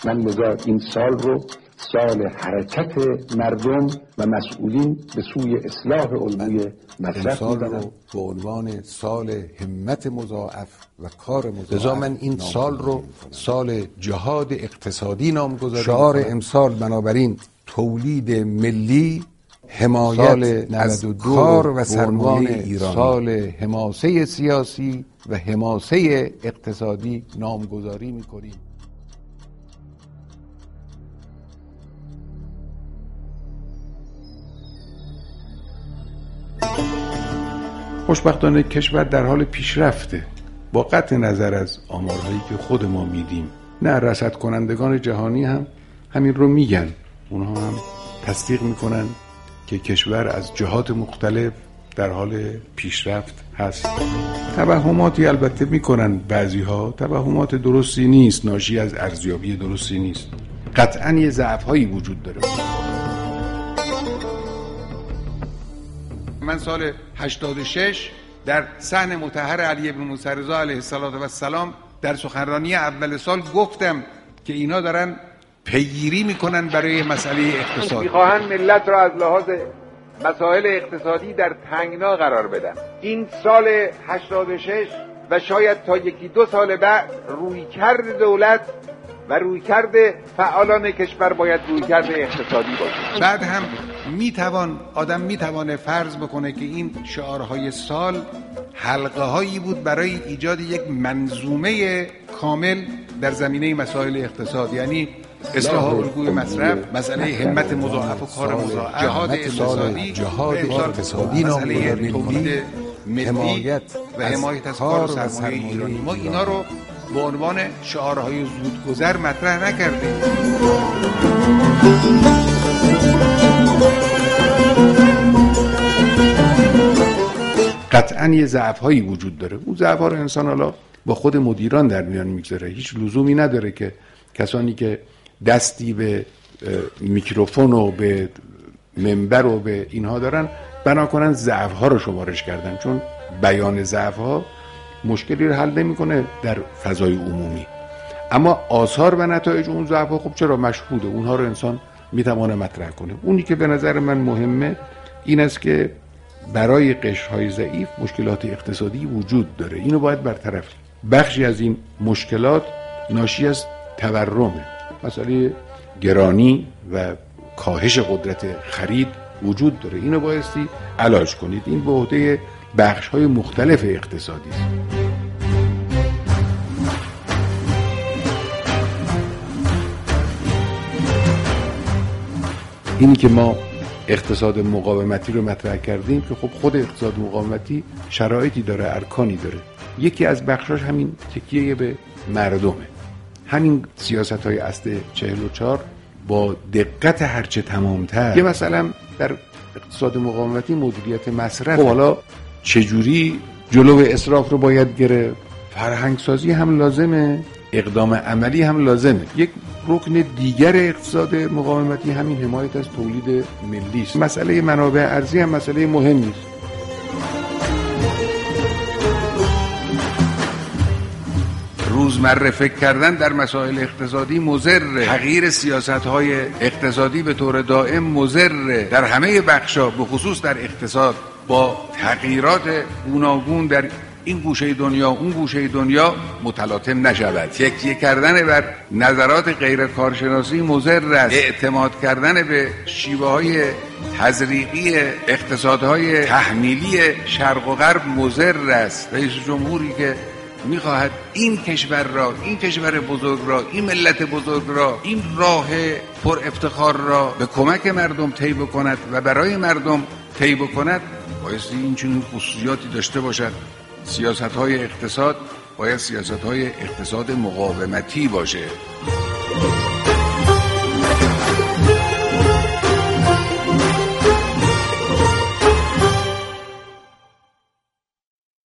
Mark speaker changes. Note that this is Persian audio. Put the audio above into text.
Speaker 1: من لذا این سال رو سال حرکت مردم و مسئولین به سوی اصلاح الگوی مصرف
Speaker 2: سال رو به عنوان سال همت مضاعف و کار مضاعف. لذا من این سال رو سال جهاد اقتصادی نامگذاری شعار امسال بنابراین تولید ملی، حمایت از کار و سرمایه ایرانی، سال حماسه سیاسی و حماسه اقتصادی نامگذاری می‌کنیم. خوشبختانه کشور در حال پیشرفته، با قطع نظر از آمارهایی که خود ما میدیم. نه، رصد کنندگان جهانی هم همین رو میگن، اونها هم تصدیق میکنن که کشور از جهات مختلف در حال پیشرفت هست. توهماتی البته میکنن بعضیها، توهمات درستی نیست، ناشی از ارزیابی درستی نیست. قطعاً یه ضعف‌هایی وجود داره. من سال 86 در صحن مطهر علی بن موسی رضا علیه السلام در سخنرانی اول سال گفتم که اینا دارن پیگیری میکنن برای مسئله اقتصاد.
Speaker 3: میخواهن ملت را از لحاظ مسائل اقتصادی در تنگنا قرار بدن. این سال 86 و شاید تا یکی دو سال بعد رویکرد دولت و رویکرد فعالان کشور باید رویکرد اقتصادی باشه.
Speaker 2: بعد هم آدم میتوانه فرض بکنه که این شعارهای سال حلقه هایی بود برای ایجاد یک منظومه کامل در زمینه مسائل اقتصاد، یعنی اصلاح الگوی مصرف، مسئله همت مضاعف و کار مضاعف، جهاد اقتصادی، مسئله تولید ملی و حمایت از کار و سرمایه ایرانی. ما اینا رو به عنوان شعارهای زودگذر مطرح نکردیم. قطعاً یه ضعف‌هایی وجود داره. اون ضعف‌ها رو انسان حالا با خود مدیران در میان میگذاره. هیچ لزومی نداره که کسانی که دستی به میکروفون و به منبر و به اینها دارن بنا کنن ضعف‌ها رو شمارش کردن، چون بیان ضعف‌ها مشکلی رو حل نمی‌کنه در فضای عمومی. اما آثار و نتایج اون ضعف‌ها خب چرا مشهوده، اونها رو انسان میتونه مطرح کنه. اونی که به نظر من مهمه این است که برای قشرهای ضعیف مشکلات اقتصادی وجود داره، اینو باید برطرف. بخشی از این مشکلات ناشی از تورمه، مسئله گرانی و کاهش قدرت خرید وجود داره، اینو بایستی علاج کنید. این به عهده بخش‌های مختلف اقتصادی است. اینی که ما اقتصاد مقاومتی رو مطرح کردیم که خب خود اقتصاد مقاومتی شرایطی داره، ارکانی داره. یکی از بخشاش همین تکیه به مردمه. همین سیاست‌های اصل 44 با دقت هرچه تمام‌تر. یه مثلا در اقتصاد مقاومتی مدیریت مصرف. خب حالا چجوری جلو اسراف رو باید گرفت؟ فرهنگ سازی هم لازمه، اقدام عملی هم لازمه. یک رکن دیگر اقتصاد مقاومتی همین حمایت از تولید ملی است. مسئله منابع ارزی هم مسئله مهمی است. روزمره فکر کردن در مسائل اقتصادی مضر، تغییر سیاست‌های اقتصادی به طور دائم مضر در همه بخش‌ها، به خصوص در اقتصاد، با تغییرات گوناگون در این گوشه دنیا اون گوشه دنیا متلاطم نشود. تکیه کردن بر نظرات غیر کارشناسی مضر است. اعتماد کردن به شیوه‌های تزریقی اقتصادهای تحمیلی شرق و غرب مضر است. رئیس جمهوری که میخواهد این کشور را، این کشور بزرگ را، این ملت بزرگ را، این راه پر افتخار را به کمک مردم طی بکند و برای مردم طی بکند، بایستی این چنین خصوصیاتی داشته باشد. سیاست‌های اقتصاد باید سیاست‌های اقتصاد مقاومتی باشه.